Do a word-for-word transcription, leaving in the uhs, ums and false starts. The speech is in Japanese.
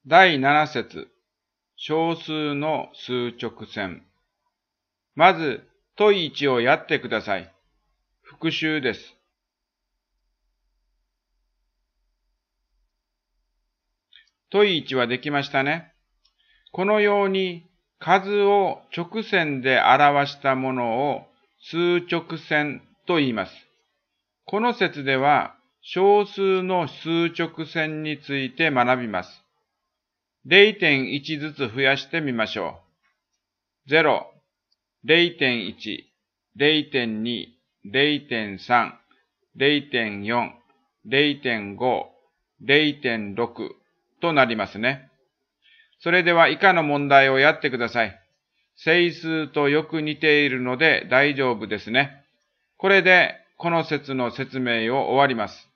だいなな節、小数の数直線。まず、問いちをやってください。復習です。問いちはできましたね。このように数を直線で表したものを数直線と言います。この節では小数の数直線について学びます。れいてんいち ずつ増やしてみましょう。ゼロ、れいてんいち、れいてんに、れいてんさん、れいてんよん、れいてんご、れいてんろく となりますね。それでは以下の問題をやってください。整数とよく似ているので大丈夫ですね。これでこの節の説明を終わります。